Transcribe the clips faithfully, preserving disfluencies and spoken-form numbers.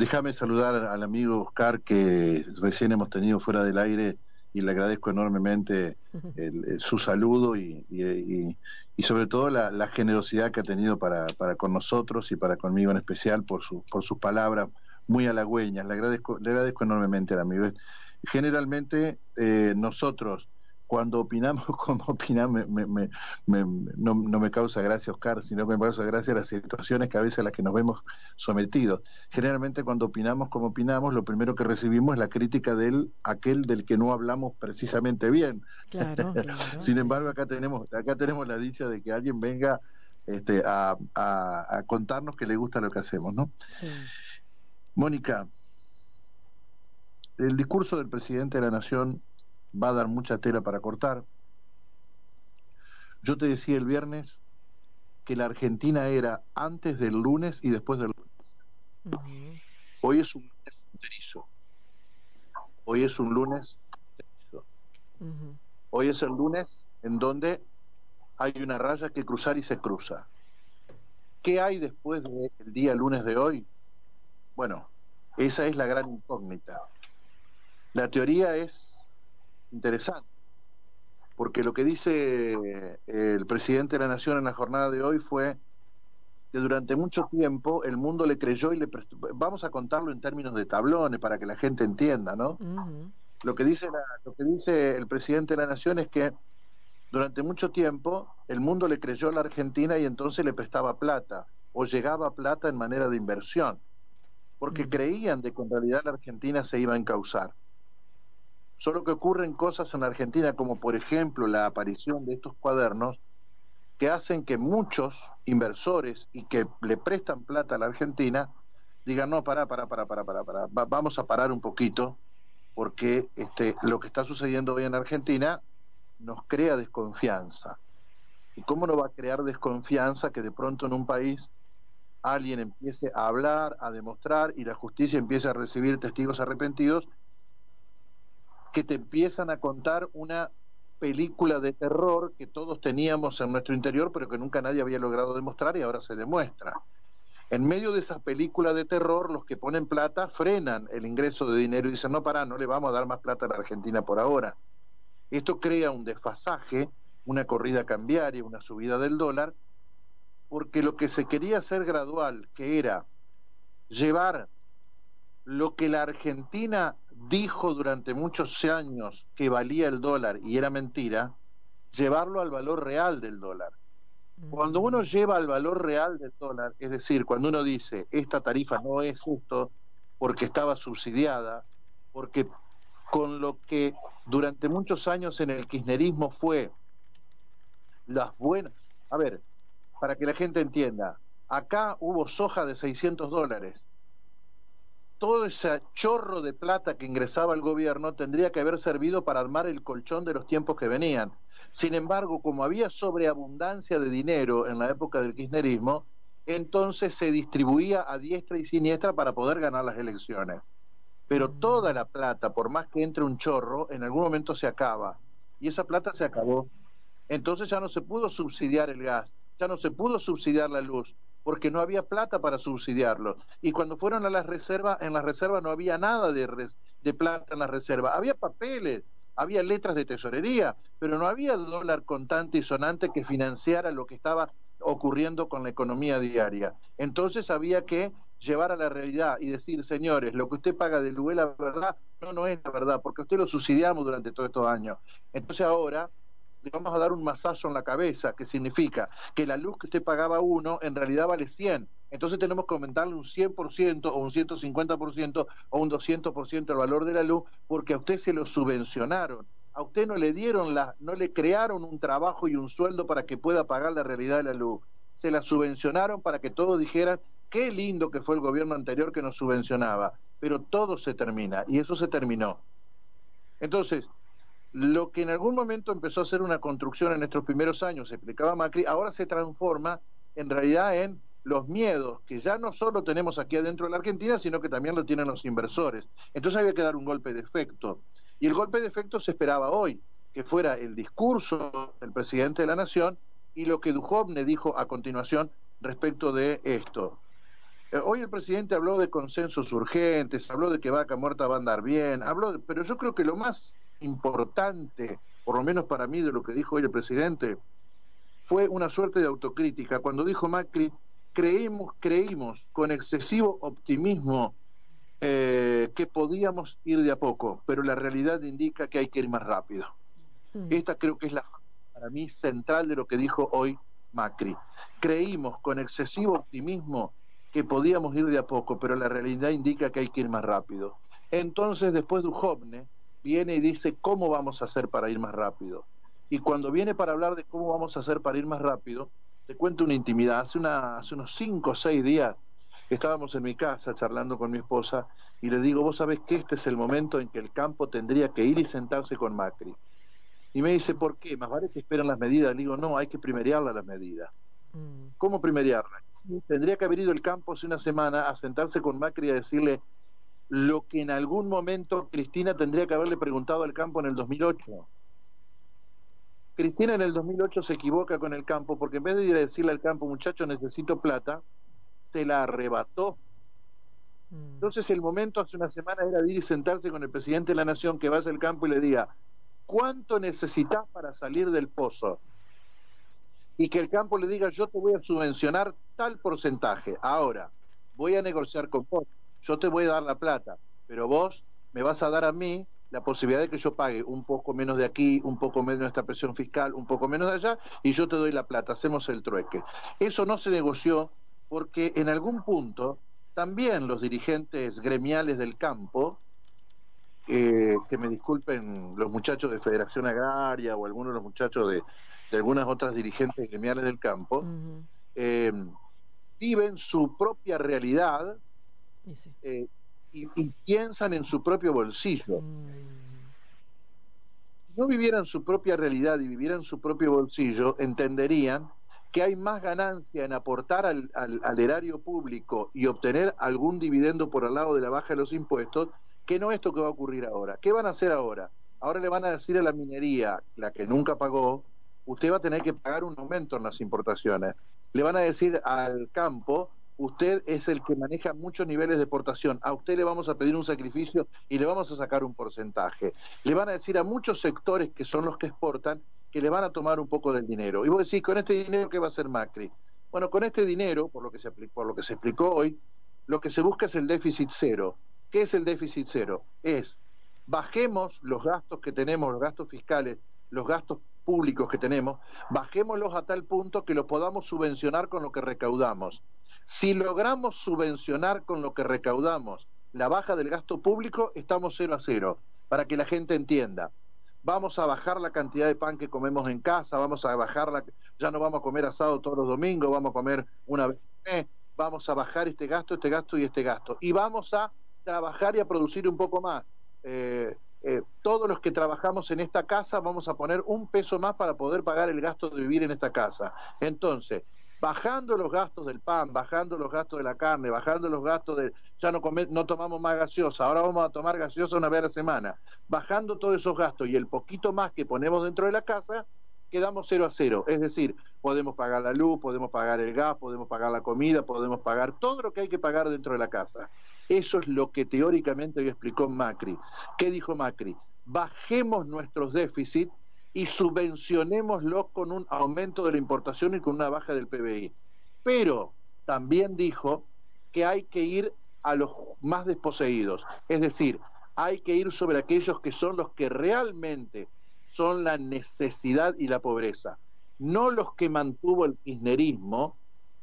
Déjame saludar al amigo Oscar, que recién hemos tenido fuera del aire, y le agradezco enormemente el, el, su saludo y, y, y, y sobre todo la, la generosidad que ha tenido para, para con nosotros y para conmigo en especial por, su, por sus palabras muy halagüeñas. Le agradezco, le agradezco enormemente al amigo. Generalmente eh, nosotros, cuando opinamos como opinamos, me, me, me, no, no me causa gracia Oscar, sino que me causa gracia las situaciones que a veces a las que nos vemos sometidos. Generalmente cuando opinamos como opinamos, lo primero que recibimos es la crítica de aquel del que no hablamos precisamente bien. Claro, claro. Sin Sí. embargo, acá tenemos, acá tenemos la dicha de que alguien venga este, a, a, a contarnos que le gusta lo que hacemos, ¿no? Sí. Mónica, el discurso del presidente de la Nación va a dar mucha tela para cortar. Yo te decía el viernes que la Argentina era antes del lunes y después del lunes. Uh-huh. Hoy es un lunes fronterizo. Hoy es un lunes fronterizo. Uh-huh. Hoy es el lunes en donde hay una raya que cruzar y se cruza. ¿Qué hay después del día lunes de hoy? Bueno, esa es la gran incógnita. La teoría es interesante, porque lo que dice el presidente de la Nación en la jornada de hoy fue que durante mucho tiempo el mundo le creyó y le prestó. Vamos a contarlo en términos de tablones para que la gente entienda, ¿no? Uh-huh. Lo que dice la, lo que dice el presidente de la Nación es que durante mucho tiempo el mundo le creyó a la Argentina y entonces le prestaba plata o llegaba plata en manera de inversión, porque uh-huh. creían de que en realidad la Argentina se iba a encauzar. Solo que ocurren cosas en la Argentina, como por ejemplo la aparición de estos cuadernos, que hacen que muchos inversores y que le prestan plata a la Argentina digan, no, pará, pará, pará, pará, pará, pará. Va, vamos a parar un poquito, porque este, lo que está sucediendo hoy en Argentina nos crea desconfianza. ¿Y cómo no va a crear desconfianza que de pronto en un país alguien empiece a hablar, a demostrar, y la justicia empiece a recibir testigos arrepentidos que te empiezan a contar una película de terror que todos teníamos en nuestro interior, pero que nunca nadie había logrado demostrar y ahora se demuestra? En medio de esa película de terror, los que ponen plata frenan el ingreso de dinero y dicen, no, pará, no le vamos a dar más plata a la Argentina por ahora. Esto crea un desfasaje, una corrida cambiaria, una subida del dólar, porque lo que se quería hacer gradual, que era llevar lo que la Argentina dijo durante muchos años que valía el dólar y era mentira, llevarlo al valor real del dólar. Cuando uno lleva al valor real del dólar, es decir, cuando uno dice esta tarifa no es justo porque estaba subsidiada, porque con lo que durante muchos años en el kirchnerismo fue las buenas... A ver, para que la gente entienda, acá hubo soja de seiscientos dólares. Todo ese chorro de plata que ingresaba al gobierno tendría que haber servido para armar el colchón de los tiempos que venían. Sin embargo, como había sobreabundancia de dinero en la época del kirchnerismo, entonces se distribuía a diestra y siniestra para poder ganar las elecciones. Pero toda la plata, por más que entre un chorro, en algún momento se acaba. Y esa plata se acabó. Entonces ya no se pudo subsidiar el gas, ya no se pudo subsidiar la luz, porque no había plata para subsidiarlo. Y cuando fueron a las reservas, en las reservas no había nada de, res, de plata en las reservas. Había papeles, había letras de tesorería, pero no había dólar contante y sonante que financiara lo que estaba ocurriendo con la economía diaria. Entonces había que llevar a la realidad y decir, señores, lo que usted paga de luz es la verdad, no, no es la verdad, porque usted lo subsidiamos durante todos estos años. Entonces ahora le vamos a dar un masazo en la cabeza, que significa que la luz que usted pagaba uno, en realidad vale cien. Entonces tenemos que aumentarle un cien por ciento o un ciento cincuenta por ciento o un doscientos por ciento el valor de la luz, porque a usted se lo subvencionaron. A usted no le dieron la, no le crearon un trabajo y un sueldo para que pueda pagar la realidad de la luz. Se la subvencionaron para que todos dijeran, qué lindo que fue el gobierno anterior que nos subvencionaba. Pero todo se termina, y eso se terminó. Entonces, lo que en algún momento empezó a ser una construcción en nuestros primeros años, se explicaba Macri, ahora se transforma en realidad en los miedos que ya no solo tenemos aquí adentro de la Argentina, sino que también lo tienen los inversores. Entonces había que dar un golpe de efecto. Y el golpe de efecto se esperaba hoy, que fuera el discurso del presidente de la Nación y lo que Duhovne dijo a continuación respecto de esto. Eh, hoy el presidente habló de consensos urgentes, habló de que Vaca Muerta va a andar bien, habló de, pero yo creo que lo más importante, por lo menos para mí, de lo que dijo hoy el presidente, fue una suerte de autocrítica. Cuando dijo Macri, creímos, creímos con excesivo optimismo eh, que podíamos ir de a poco, pero la realidad indica que hay que ir más rápido. Mm. Esta creo que es la, para mí, central de lo que dijo hoy Macri. Creímos con excesivo optimismo que podíamos ir de a poco, pero la realidad indica que hay que ir más rápido. Entonces, después Duhovne viene y dice, ¿cómo vamos a hacer para ir más rápido? Y cuando viene para hablar de cómo vamos a hacer para ir más rápido, te cuento una intimidad. Hace, una, hace unos cinco o seis días estábamos en mi casa charlando con mi esposa y le digo, vos sabés que este es el momento en que el campo tendría que ir y sentarse con Macri. Y me dice, ¿por qué? Más vale que esperen las medidas. Le digo, no, hay que primerearla las medidas. Mm. ¿Cómo primerearla? Sí, tendría que haber ido el campo hace una semana a sentarse con Macri y a decirle lo que en algún momento Cristina tendría que haberle preguntado al campo en el dos mil ocho. Cristina en el dos mil ocho se equivoca con el campo porque en vez de ir a decirle al campo, muchacho, necesito plata, se la arrebató. Mm. Entonces el momento hace una semana era de ir y sentarse con el presidente de la Nación, que vaya al campo y le diga, ¿cuánto necesitas para salir del pozo? Y que el campo le diga, yo te voy a subvencionar tal porcentaje, ahora voy a negociar con vos, yo te voy a dar la plata, pero vos me vas a dar a mí la posibilidad de que yo pague un poco menos de aquí, un poco menos de nuestra presión fiscal, un poco menos de allá, y yo te doy la plata, hacemos el trueque. Eso no se negoció porque en algún punto también los dirigentes gremiales del campo, eh, que me disculpen los muchachos de Federación Agraria o algunos de los muchachos de, de algunas otras dirigentes gremiales del campo, uh-huh. eh, viven su propia realidad y, sí. eh, y, y piensan en su propio bolsillo. Uh-huh. Si no vivieran su propia realidad y vivieran su propio bolsillo, entenderían que hay más ganancia en aportar al, al, al erario público y obtener algún dividendo por al lado de la baja de los impuestos, que no esto que va a ocurrir ahora. ¿Qué van a hacer ahora? Ahora le van a decir a la minería, la que nunca pagó, usted va a tener que pagar un aumento en las importaciones. Le van a decir al campo, usted es el que maneja muchos niveles de exportación, a usted le vamos a pedir un sacrificio y le vamos a sacar un porcentaje. Le van a decir a muchos sectores que son los que exportan, que le van a tomar un poco del dinero. Y vos decís, ¿con este dinero qué va a hacer Macri? Bueno, con este dinero, por lo que se aplicó, por lo que se explicó hoy, lo que se busca es el déficit cero. ¿Qué es el déficit cero? Es, bajemos los gastos que tenemos, los gastos fiscales, los gastos públicos que tenemos, bajémoslos a tal punto que los podamos subvencionar con lo que recaudamos. Si logramos subvencionar con lo que recaudamos la baja del gasto público, estamos cero a cero, para que la gente entienda. Vamos a bajar la cantidad de pan que comemos en casa, vamos a bajar la, ya no vamos a comer asado todos los domingos, vamos a comer una vez al mes, vamos a bajar este gasto, este gasto y este gasto. Y vamos a trabajar y a producir un poco más. Eh, eh, todos los que trabajamos en esta casa vamos a poner un peso más para poder pagar el gasto de vivir en esta casa. Entonces, bajando los gastos del pan, bajando los gastos de la carne, bajando los gastos de, ya no, come, no tomamos más gaseosa, ahora vamos a tomar gaseosa una vez a la semana, bajando todos esos gastos y el poquito más que ponemos dentro de la casa, quedamos cero a cero. Es decir, podemos pagar la luz, podemos pagar el gas, podemos pagar la comida, podemos pagar todo lo que hay que pagar dentro de la casa. Eso es lo que teóricamente hoy explicó Macri. ¿Qué dijo Macri? Bajemos nuestros déficits y subvencionémoslos con un aumento de la importación y con una baja del P B I. Pero también dijo que hay que ir a los más desposeídos, es decir, hay que ir sobre aquellos que son los que realmente son la necesidad y la pobreza, no los que mantuvo el kirchnerismo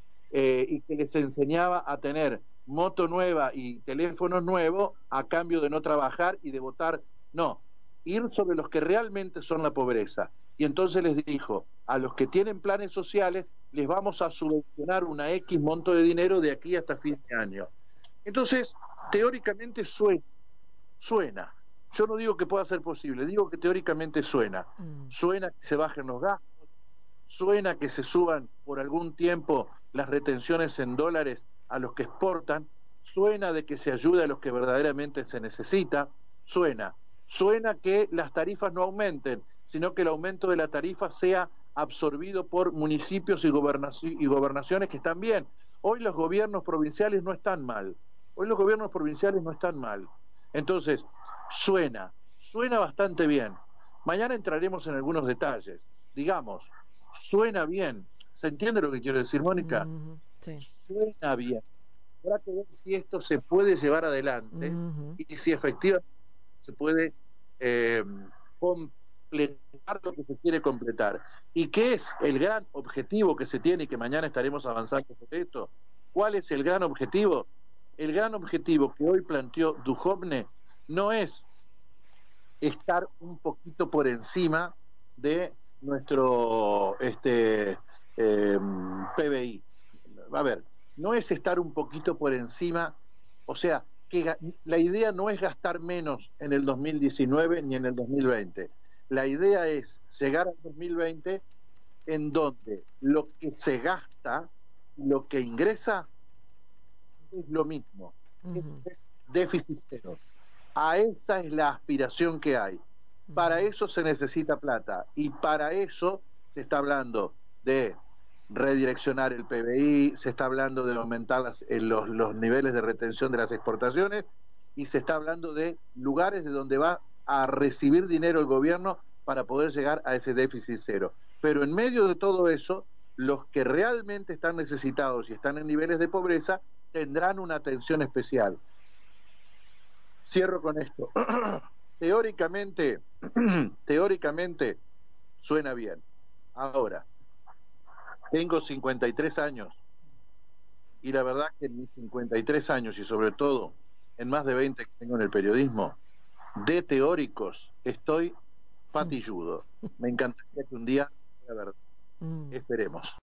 eh, y que les enseñaba a tener moto nueva y teléfonos nuevos a cambio de no trabajar y de votar. No, ir sobre los que realmente son la pobreza. Y entonces les dijo, a los que tienen planes sociales les vamos a subvencionar una X monto de dinero de aquí hasta fin de año. Entonces, teóricamente suena, suena. Yo no digo que pueda ser posible, digo que teóricamente suena. Mm. Suena que se bajen los gastos, suena que se suban por algún tiempo las retenciones en dólares a los que exportan, suena de que se ayude a los que verdaderamente se necesita, suena. Suena que las tarifas no aumenten, sino que el aumento de la tarifa sea absorbido por municipios y, gobernaci- y gobernaciones que están bien. Hoy los gobiernos provinciales no están mal. Hoy los gobiernos provinciales no están mal. Entonces, suena, suena bastante bien. Mañana entraremos en algunos detalles. Digamos, suena bien. ¿Se entiende lo que quiero decir, Mónica? Uh-huh. Sí. Suena bien. Habrá que ver si esto se puede llevar adelante Uh-huh. y si efectivamente se puede eh, completar lo que se quiere completar. ¿Y qué es el gran objetivo que se tiene y que mañana estaremos avanzando sobre esto? ¿Cuál es el gran objetivo? El gran objetivo que hoy planteó Duhovne no es estar un poquito por encima de nuestro este eh, P B I. A ver, no es estar un poquito por encima, o sea, que la idea no es gastar menos en el dos mil diecinueve ni en el dos mil veinte. La idea es llegar al dos mil veinte en donde lo que se gasta, lo que ingresa, es lo mismo. Uh-huh. Es déficit cero. A esa es la aspiración que hay. Para eso se necesita plata y para eso se está hablando de redireccionar el P B I, se está hablando de aumentar las, los, los niveles de retención de las exportaciones y se está hablando de lugares de donde va a recibir dinero el gobierno para poder llegar a ese déficit cero. Pero en medio de todo eso, los que realmente están necesitados y están en niveles de pobreza tendrán una atención especial. Cierro con esto. Teóricamente, teóricamente suena bien. Ahora, tengo cincuenta y tres años y la verdad que en mis cincuenta y tres años y sobre todo en más de veinte que tengo en el periodismo, de teóricos estoy patilludo. Me encantaría que un día, la verdad, esperemos.